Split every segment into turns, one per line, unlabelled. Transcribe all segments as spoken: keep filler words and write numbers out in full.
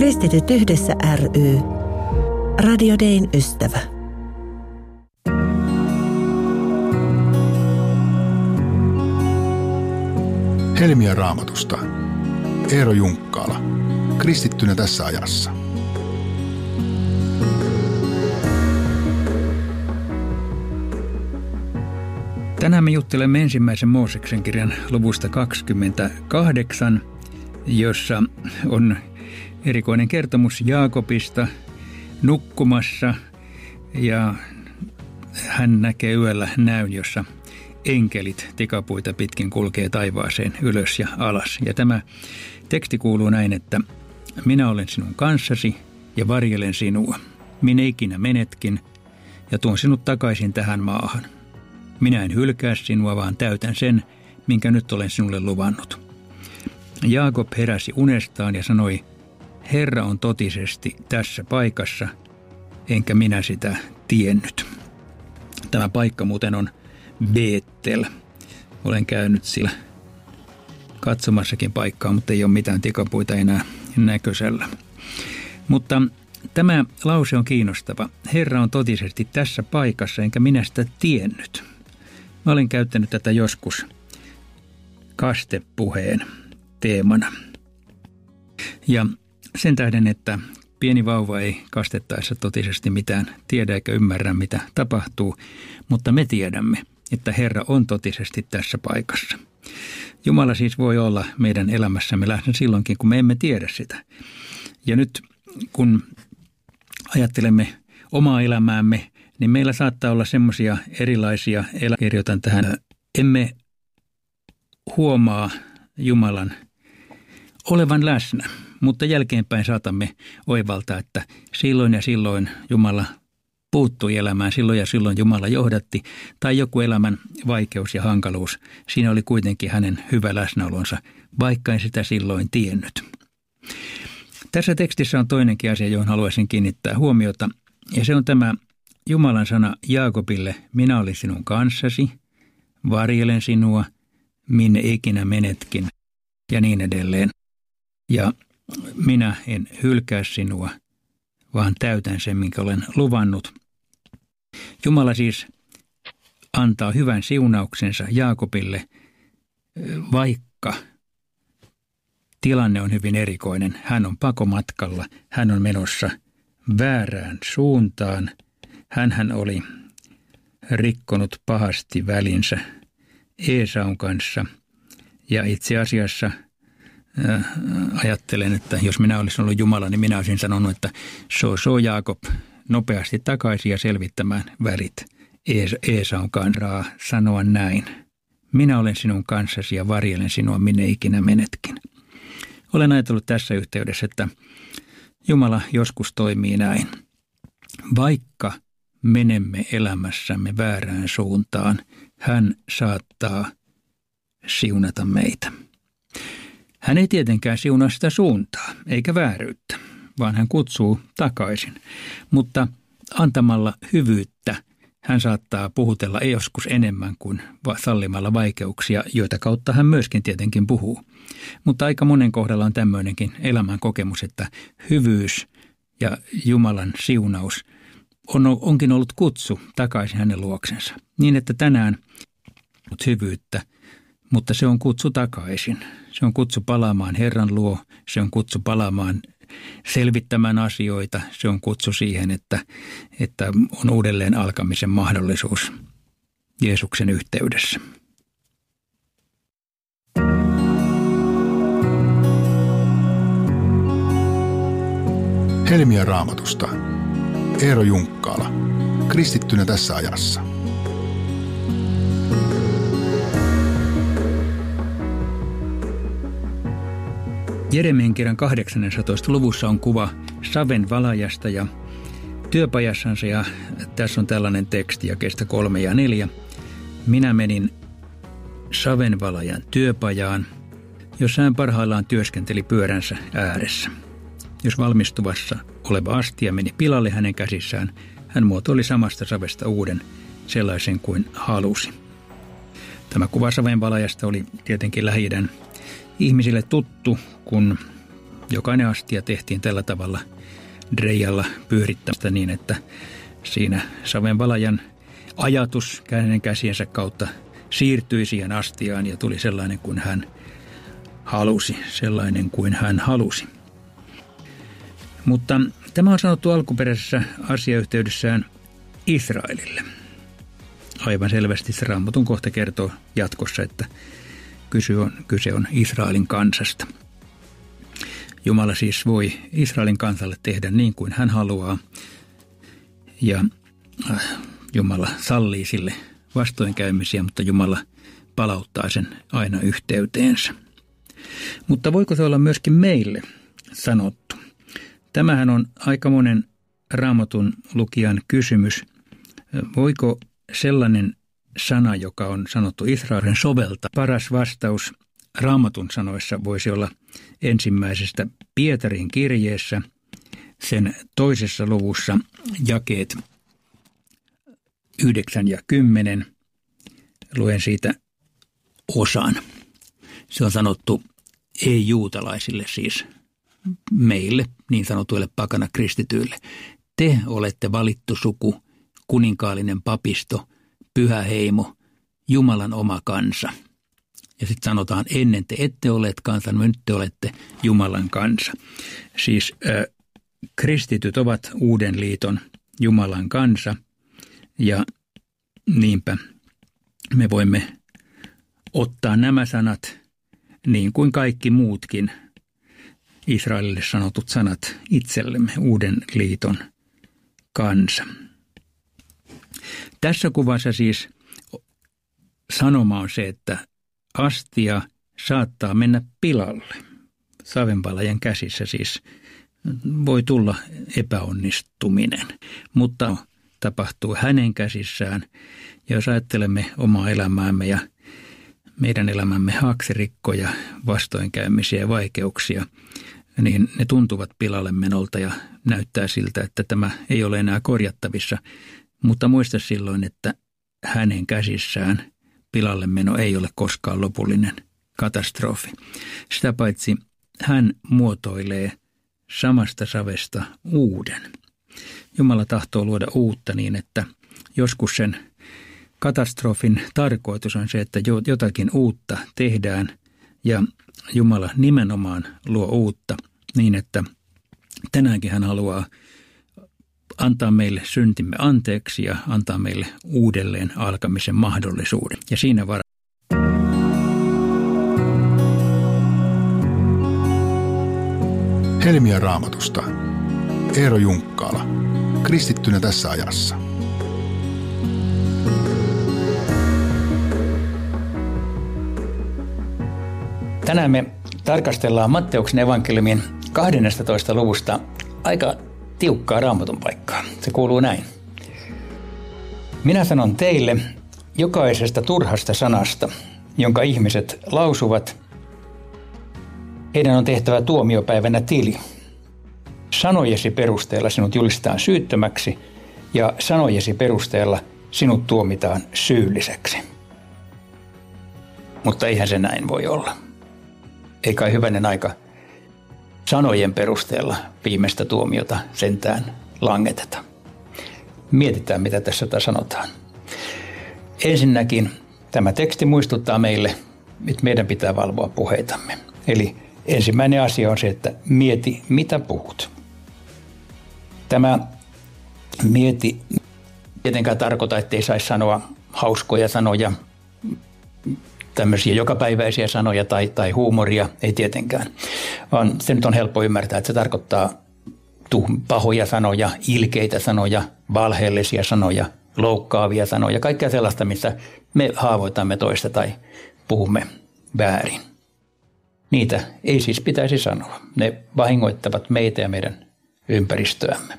Kristityt yhdessä ry. Radio Dayn ystävä.
Helmiä Raamatusta. Eero Junkkaala. Kristittynä tässä ajassa.
Tänään me juttelemme ensimmäisen Mooseksen kirjan luvusta kaksikymmentäkahdeksan, jossa on erikoinen kertomus Jaakobista nukkumassa ja hän näkee yöllä näyn, jossa enkelit tikapuita pitkin kulkee taivaaseen ylös ja alas. Ja tämä teksti kuuluu näin, että minä olen sinun kanssasi ja varjelen sinua. Minä ikinä menetkin ja tuon sinut takaisin tähän maahan. Minä en hylkää sinua, vaan täytän sen, minkä nyt olen sinulle luvannut. Jaakob heräsi unestaan ja sanoi, Herra on totisesti tässä paikassa, enkä minä sitä tiennyt. Tämä paikka muuten on Beettel. Olen käynyt sillä katsomassakin paikkaa, mutta ei ole mitään tikapuita enää näköisellä. Mutta tämä lause on kiinnostava. Herra on totisesti tässä paikassa, enkä minä sitä tiennyt. Mä olen käyttänyt tätä joskus kastepuheen teemana. Ja sen tähden, että pieni vauva ei kastettaessa totisesti mitään tiedä eikä ymmärrä, mitä tapahtuu, mutta me tiedämme, että Herra on totisesti tässä paikassa. Jumala siis voi olla meidän elämässämme läsnä silloinkin, kun me emme tiedä sitä. Ja nyt kun ajattelemme omaa elämäämme, niin meillä saattaa olla semmoisia erilaisia elämää. Kirjoitan tähän, emme huomaa Jumalan olevan läsnä, mutta jälkeenpäin saatamme oivaltaa, että silloin ja silloin Jumala puuttui elämään, silloin ja silloin Jumala johdatti, tai joku elämän vaikeus ja hankaluus, siinä oli kuitenkin hänen hyvä läsnäolonsa, vaikka en sitä silloin tiennyt. Tässä tekstissä on toinenkin asia, johon haluaisin kiinnittää huomiota, ja se on tämä Jumalan sana Jaakobille, minä olin sinun kanssasi, varjelen sinua, minne ikinä menetkin, ja niin edelleen. Ja minä en hylkää sinua, vaan täytän sen, minkä olen luvannut. Jumala siis antaa hyvän siunauksensa Jaakobille, vaikka tilanne on hyvin erikoinen. Hän on pakomatkalla, hän on menossa väärään suuntaan. Hänhän oli rikkonut pahasti välinsä Eesaun kanssa ja itse asiassa äh, ajattelen, että jos minä olisin ollut Jumala, niin minä olisin sanonut, että so, so Jaakob nopeasti takaisin ja selvittämään värit Eesaun kanssa sanoa näin. Minä olen sinun kanssasi ja varjelen sinua, minne ikinä menetkin. Olen ajatellut tässä yhteydessä, että Jumala joskus toimii näin. Vaikka menemme elämässämme väärään suuntaan, hän saattaa siunata meitä. Hän ei tietenkään siunaa sitä suuntaa, eikä vääryyttä, vaan hän kutsuu takaisin. Mutta antamalla hyvyyttä hän saattaa puhutella joskus enemmän kuin sallimalla vaikeuksia, joita kautta hän myöskin tietenkin puhuu. Mutta aika monen kohdalla on tämmöinenkin elämän kokemus, että hyvyys ja Jumalan siunaus on, onkin ollut kutsu takaisin hänen luoksensa. Niin, että tänään on hyvyyttä, mutta se on kutsu takaisin. Se on kutsu palaamaan Herran luo, se on kutsu palaamaan selvittämään asioita, se on kutsu siihen, että, että on uudelleen alkamisen mahdollisuus Jeesuksen yhteydessä.
Helmiä Raamatusta. Eero Junkkaala. Kristittynä tässä ajassa.
Jeremian kirjan kahdeksannessatoista luvussa on kuva saven valajasta ja työpajassansa, ja tässä on tällainen teksti jakeesta kolme ja neljä. Minä menin savenvalajan työpajaan, jossa hän parhaillaan työskenteli pyöränsä ääressä. Jos valmistuvassa oleva astia meni pilalle hänen käsissään, hän muotoili samasta savesta uuden, sellaisen kuin halusi. Tämä kuva savenvalajasta oli tietenkin Lähi-idän ihmisille tuttu, kun jokainen astia tehtiin tällä tavalla dreijalla pyörittämistä niin, että siinä savenvalajan ajatus hänen käsiensä kautta siirtyi siihen astiaan ja tuli sellainen kuin hän halusi, sellainen kuin hän halusi. Mutta tämä on sanottu alkuperäisessä asiayhteydessään Israelille. Aivan selvästi se Raamatun kohta kertoo jatkossa, että kyse on, kyse on Israelin kansasta. Jumala siis voi Israelin kansalle tehdä niin kuin hän haluaa ja Jumala sallii sille vastoinkäymisiä, mutta Jumala palauttaa sen aina yhteyteensä. Mutta voiko se olla myöskin meille sanottu? Tämähän on aika monen Raamatun lukijan kysymys. Voiko sellainen sana, joka on sanottu Israelin sovelta? Paras vastaus Raamatun sanoissa voisi olla ensimmäisestä Pietarin kirjeessä, sen toisessa luvussa jakeet yhdeksän ja kymmenen. Luen siitä osan. Se on sanottu ei-juutalaisille, siis meille, niin sanotuille pakana kristityille. Te olette valittu suku, kuninkaallinen papisto, pyhä heimo, Jumalan oma kansa. Ja sitten sanotaan, ennen te ette olleet kansan, nyt te olette Jumalan kansa. Siis äh, kristityt ovat uuden liiton Jumalan kansa ja niinpä me voimme ottaa nämä sanat niin kuin kaikki muutkin Israelille sanotut sanat itsellemme, uuden liiton kansa. Tässä kuvassa siis sanoma on se, että astia saattaa mennä pilalle. Savenvalajan käsissä siis voi tulla epäonnistuminen, mutta tapahtuu hänen käsissään. Ja jos ajattelemme omaa elämäämme ja meidän elämämme haaksirikkoja, vastoinkäymisiä ja vaikeuksia, niin ne tuntuvat pilalle menolta ja näyttää siltä, että tämä ei ole enää korjattavissa. Mutta muista silloin, että hänen käsissään pilalle meno ei ole koskaan lopullinen katastrofi. Sitä paitsi hän muotoilee samasta savesta uuden. Jumala tahtoo luoda uutta niin, että joskus sen katastrofin tarkoitus on se, että jotakin uutta tehdään ja Jumala nimenomaan luo uutta niin, että tänäänkin hän haluaa antaa meille syntimme anteeksi ja antaa meille uudelleen alkamisen mahdollisuuden. Ja siinä var-
Helmiä Raamatusta. Eero Junkkaala. Kristittynä tässä ajassa.
Tänään me tarkastellaan Matteuksen evankeliumin kahdennestatoista luvusta aika tiukkaa Raamatun paikkaa. Se kuuluu näin. Minä sanon teille jokaisesta turhasta sanasta, jonka ihmiset lausuvat, heidän on tehtävä tuomiopäivänä tili. Sanojesi perusteella sinut julistetaan syyttömäksi ja sanojesi perusteella sinut tuomitaan syylliseksi. Mutta eihän se näin voi olla. Ei kai hyvänen aika sanojen perusteella viimeistä tuomiota sentään langeteta. Mietitään, mitä tässä sanotaan. Ensinnäkin tämä teksti muistuttaa meille, että meidän pitää valvoa puheitamme. Eli ensimmäinen asia on se, että mieti, mitä puhut. Tämä mieti tietenkään tarkoita, ettei saisi sanoa hauskoja sanoja, tämmöisiä jokapäiväisiä sanoja tai, tai huumoria, ei tietenkään. Vaan se nyt on helppo ymmärtää, että se tarkoittaa pahoja sanoja, ilkeitä sanoja, valheellisia sanoja, loukkaavia sanoja, kaikkea sellaista, missä me haavoitamme toista tai puhumme väärin. Niitä ei siis pitäisi sanoa. Ne vahingoittavat meitä ja meidän ympäristöämme.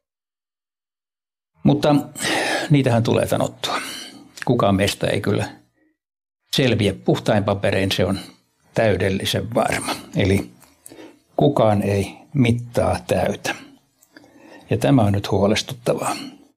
Mutta niitähän tulee sanottua. Kukaan meistä ei kyllä selviä puhtain paperein, se on täydellisen varma. Eli kukaan ei mittaa täytä. Ja tämä on nyt huolestuttavaa.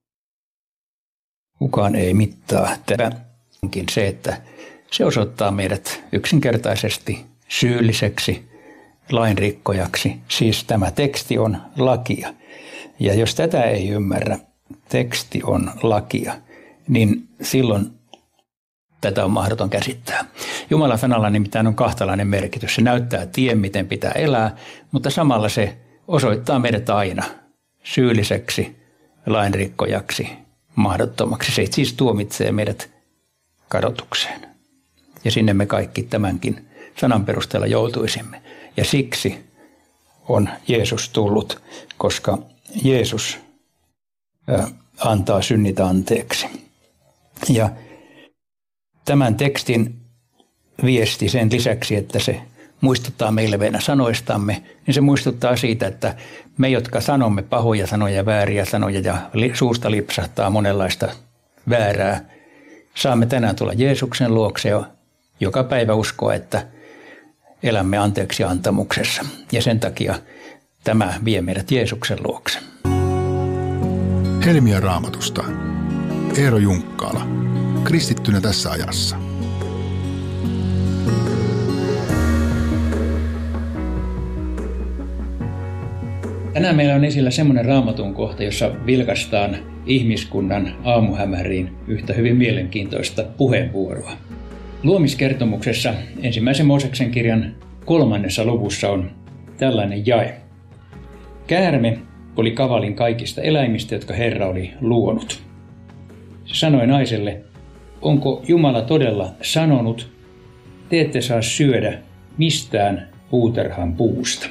Kukaan ei mittaa täytä. Onkin se, että se osoittaa meidät yksinkertaisesti syylliseksi lainrikkojaksi. Siis tämä teksti on lakia. Ja jos tätä ei ymmärrä, teksti on lakia, niin silloin tätä on mahdoton käsittää. Jumalan sanalla nimittäin on kahtalainen merkitys. Se näyttää tien, miten pitää elää, mutta samalla se osoittaa meidät aina syylliseksi, lainrikkojaksi, mahdottomaksi. Se siis tuomitsee meidät kadotukseen. Ja sinne me kaikki tämänkin sanan perusteella joutuisimme. Ja siksi on Jeesus tullut, koska Jeesus antaa synnit anteeksi. Ja tämän tekstin viesti sen lisäksi, että se muistuttaa meille meidän sanoistamme, niin se muistuttaa siitä, että me, jotka sanomme pahoja sanoja, vääriä sanoja ja suusta lipsahtaa monenlaista väärää, saamme tänään tulla Jeesuksen luokse ja joka päivä uskoa, että elämme anteeksi antamuksessa. Ja sen takia tämä vie meidät Jeesuksen luokse.
Helmiä Raamatusta. Eero Junkkaala. Kristittynä tässä ajassa.
Tänään meillä on esillä semmoinen Raamatun kohta, jossa vilkaistaan ihmiskunnan aamuhämäriin yhtä hyvin mielenkiintoista puheenvuoroa. Luomiskertomuksessa ensimmäisen Mooseksen kirjan kolmannessa luvussa on tällainen jae. Käärme oli kavalin kaikista eläimistä, jotka Herra oli luonut. Se sanoi naiselle, onko Jumala todella sanonut, te ette saa syödä mistään puutarhan puusta.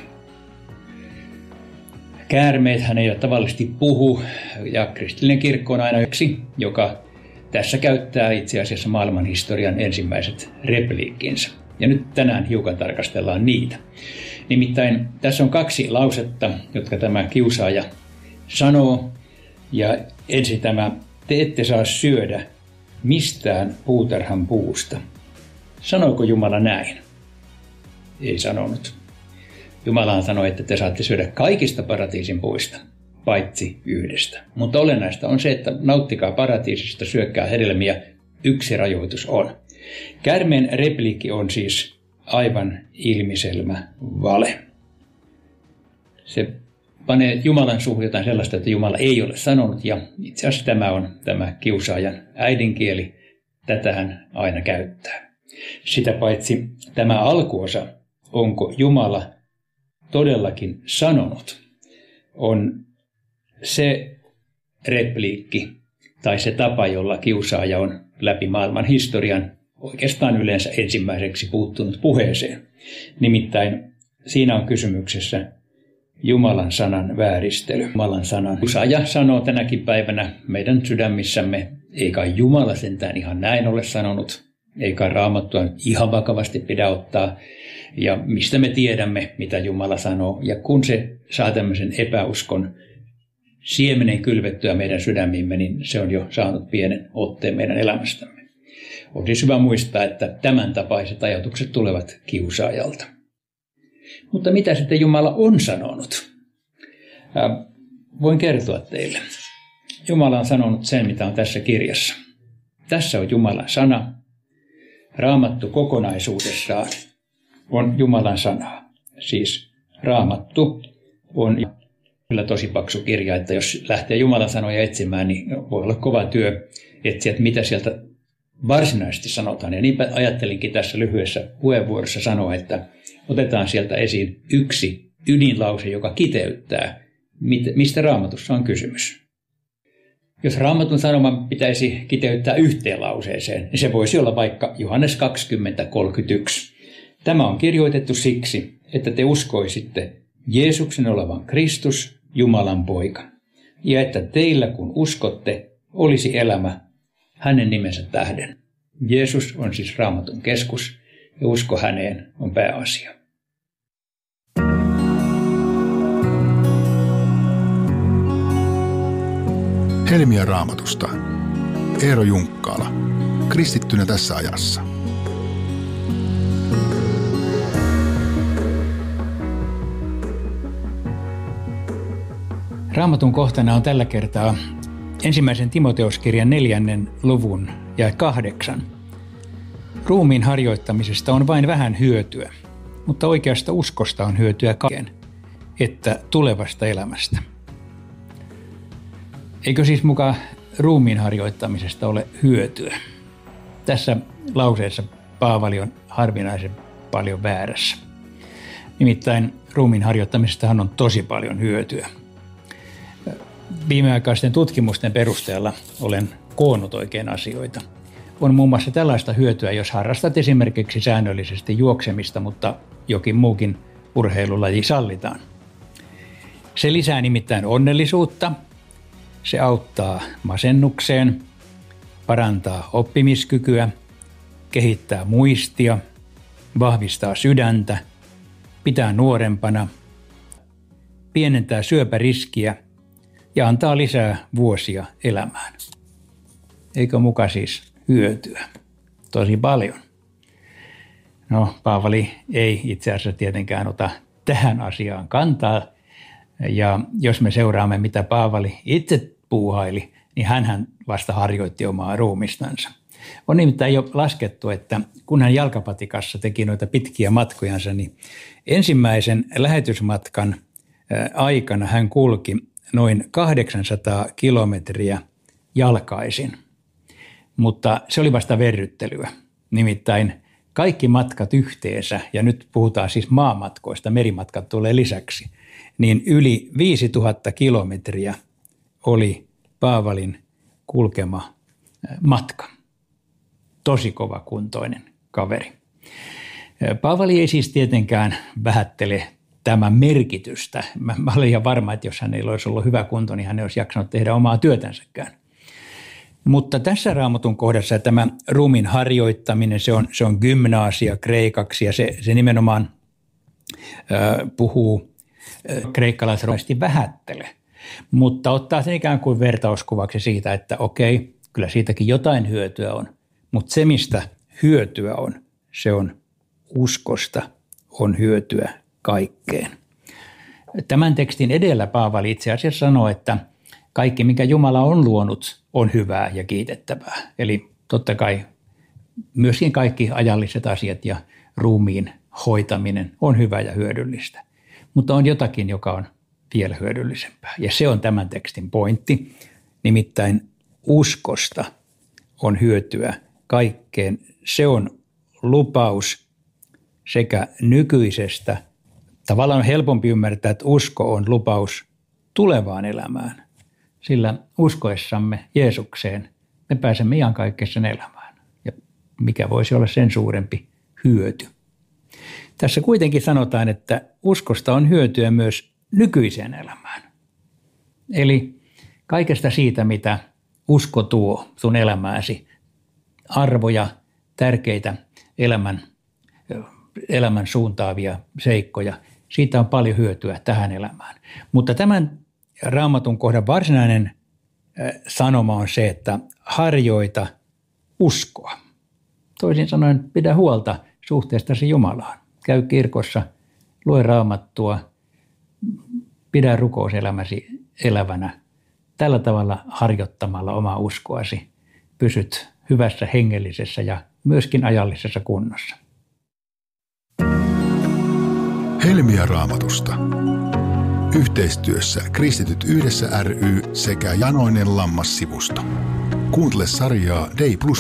Käärmeethän eivät tavallisesti puhu, ja kristillinen kirkko on aina yksi, joka tässä käyttää itse asiassa maailmanhistorian ensimmäiset repliikkinsä. Ja nyt tänään hiukan tarkastellaan niitä. Nimittäin tässä on kaksi lausetta, jotka tämä kiusaaja sanoo. Ja ensin tämä, te ette saa syödä mistään puutarhan puusta. Sanoiko Jumala näin? Ei sanonut. Jumala sanoi, että te saatte syödä kaikista paratiisin puista, paitsi yhdestä. Mutta olennaista on se, että nauttikaa paratiisista, syökkää hedelmiä, yksi rajoitus on. Käärmeen repliikki on siis aivan ilmiselmä vale. Se panee Jumalan suuhun jotain sellaista, että Jumala ei ole sanonut, ja itse asiassa tämä on tämä kiusaajan äidinkieli. Tätä hän aina käyttää. Sitä paitsi tämä alkuosa, onko Jumala todellakin sanonut, on se repliikki tai se tapa, jolla kiusaaja on läpi maailman historian oikeastaan yleensä ensimmäiseksi puuttunut puheeseen. Nimittäin siinä on kysymyksessä Jumalan sanan vääristely. Jumalan sanan kiusaaja sanoo tänäkin päivänä meidän sydämissämme, ei kai Jumala sentään ihan näin ole sanonut, ei kai Raamattua nyt ihan vakavasti pidä ottaa. Ja mistä me tiedämme, mitä Jumala sanoo. Ja kun se saa tämmöisen epäuskon siemenen kylvettyä meidän sydämiimme, niin se on jo saanut pienen otteen meidän elämästämme. On siis hyvä muistaa, että tämän tapaiset ajatukset tulevat kiusaajalta. Mutta mitä sitten Jumala on sanonut? Äh, voin kertoa teille. Jumala on sanonut sen, mitä on tässä kirjassa. Tässä on Jumalan sana. Raamattu kokonaisuudessaan on Jumalan sanaa. Siis Raamattu on kyllä tosi paksu kirja, että jos lähtee Jumalan sanoja etsimään, niin voi olla kova työ etsiä, että mitä sieltä varsinaisesti sanotaan. Ja niinpä ajattelinkin tässä lyhyessä puheenvuorossa sanoa, että otetaan sieltä esiin yksi ydinlause, joka kiteyttää, mistä Raamatussa on kysymys. Jos Raamatun sanoma pitäisi kiteyttää yhteen lauseeseen, niin se voisi olla vaikka Johannes kaksikymmentä kolmekymmentäyksi. Tämä on kirjoitettu siksi, että te uskoisitte Jeesuksen olevan Kristus, Jumalan poika, ja että teillä kun uskotte, olisi elämä hänen nimensä tähden. Jeesus on siis Raamatun keskus, ja usko häneen on pääasia.
Helmiä Raamatusta. Eero Junkkaala. Kristittynä tässä ajassa.
Raamatun kohtana on tällä kertaa ensimmäisen Timoteoskirjan neljännen luvun ja kahdeksan. Ruumiin harjoittamisesta on vain vähän hyötyä. mutta oikeasta uskosta on hyötyä kaiken, että tulevasta elämästä. Eikö siis muka ruumiin harjoittamisesta ole hyötyä? Tässä lauseessa Paavali on harvinaisen paljon väärässä. Nimittäin ruumiin harjoittamisestahan on tosi paljon hyötyä. Viimeaikaisten tutkimusten perusteella olen koonnut oikein asioita. On muun muassa tällaista hyötyä, jos harrastat esimerkiksi säännöllisesti juoksemista, mutta jokin muukin urheilulaji sallitaan. Se lisää nimittäin onnellisuutta, se auttaa masennukseen, parantaa oppimiskykyä, kehittää muistia, vahvistaa sydäntä, pitää nuorempana, pienentää syöpäriskiä ja antaa lisää vuosia elämään. Eikö muka siis hyötyä? Tosi paljon. No, Paavali ei itse asiassa tietenkään ota tähän asiaan kantaa. Ja jos me seuraamme, mitä Paavali itse puuhaili, niin hänhän vasta harjoitti omaa ruumistansa. On nimittäin jo laskettu, että kun hän jalkapatikassa teki noita pitkiä matkojansa, niin ensimmäisen lähetysmatkan aikana hän kulki noin kahdeksansataa kilometriä jalkaisin. Mutta se oli vasta verryttelyä. Nimittäin kaikki matkat yhteensä, ja nyt puhutaan siis maamatkoista, merimatkat tulee lisäksi, niin yli viisituhatta kilometriä oli Paavalin kulkema matka. Tosi kovakuntoinen kaveri. Paavali ei siis tietenkään vähättele tämän merkitystä. Mä, mä olen ihan varma, että jos hänellä olisi ollut hyvä kunto, niin hän ei olisi jaksanut tehdä omaa työtänsäkään. Mutta tässä Raamatun kohdassa tämä ruumiin harjoittaminen, se on, se on gymnaasia kreikaksi ja se, se nimenomaan äh, puhuu äh, kreikkalaisromaisesti vähättele. Mutta ottaa sen ikään kuin vertauskuvaksi siitä, että okei, kyllä siitäkin jotain hyötyä on. Mutta se, mistä hyötyä on, se on uskosta, on hyötyä kaikkeen. Tämän tekstin edellä Paavali itse asiassa sanoo, että kaikki, mikä Jumala on luonut, on hyvää ja kiitettävää. Eli totta kai myöskin kaikki ajalliset asiat ja ruumiin hoitaminen on hyvää ja hyödyllistä. Mutta on jotakin, joka on vielä hyödyllisempää. Ja se on tämän tekstin pointti. Nimittäin uskosta on hyötyä kaikkeen. Se on lupaus sekä nykyisestä. Tavallaan on helpompi ymmärtää, että usko on lupaus tulevaan elämään. Sillä uskoessamme Jeesukseen me pääsemme iankaikkisen elämään. Ja mikä voisi olla sen suurempi hyöty. Tässä kuitenkin sanotaan, että uskosta on hyötyä myös nykyiseen elämään. Eli kaikesta siitä, mitä usko tuo sun elämääsi, arvoja, tärkeitä elämän, elämän suuntaavia seikkoja, siitä on paljon hyötyä tähän elämään. Mutta tämän Raamatun kohdan varsinainen sanoma on se, että harjoita uskoa. Toisin sanoen pidä huolta suhteestasi Jumalaan. Käy kirkossa, lue Raamattua, pidä rukouselämäsi elävänä. Tällä tavalla harjoittamalla omaa uskoasi pysyt hyvässä hengellisessä ja myöskin ajallisessa kunnossa.
Helmiä Raamatusta. Yhteistyössä Kristityt yhdessä ry sekä Janoinen Lammas-sivusto. Kuuntele sarjaa Dei Plus